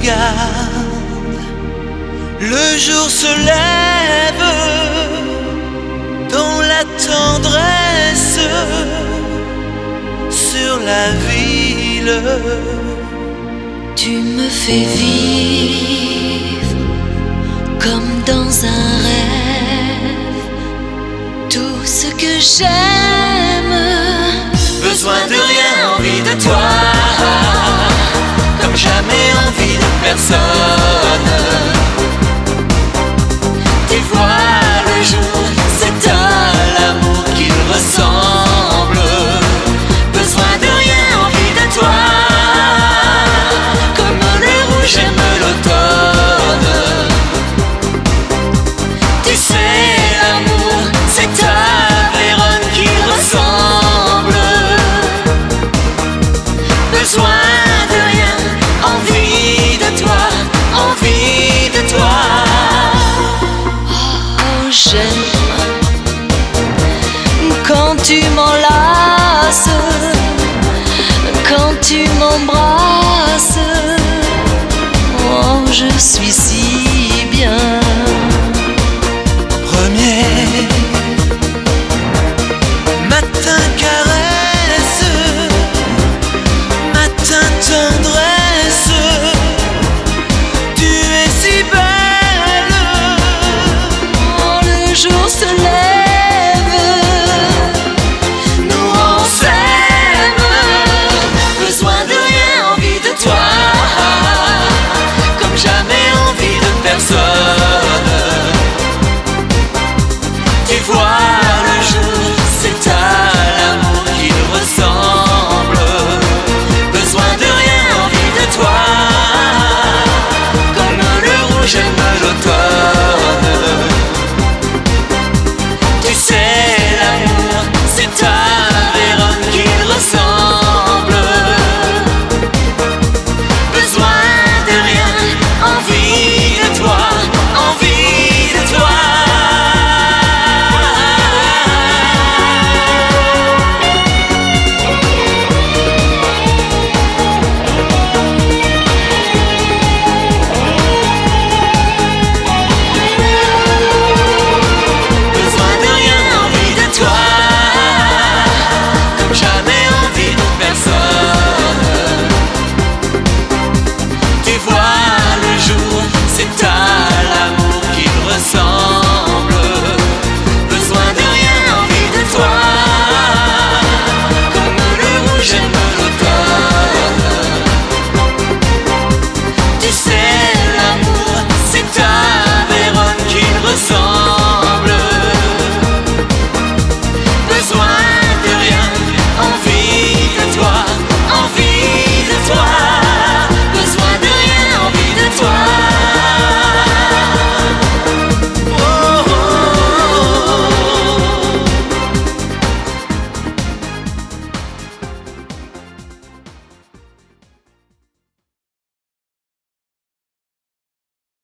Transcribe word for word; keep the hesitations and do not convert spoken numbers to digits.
regarde, le jour se lève dans la tendresse sur la ville. Tu me fais vivre comme dans un rêve tout ce que j'aime. Besoin de rien, envie de toi, comme jamais envie de personne. Tu vois le jour, c'est à l'amour qu'il ressemble. Besoin de rien, envie de toi, comme le rouge aime l'automne. Tu sais, l'amour, c'est à Vérone qu'il ressemble. Besoin de rien, envie de toi, envie de toi. Oh, j'aime quand tu m'enlaces, quand tu m'embrasses. Oh, je suis si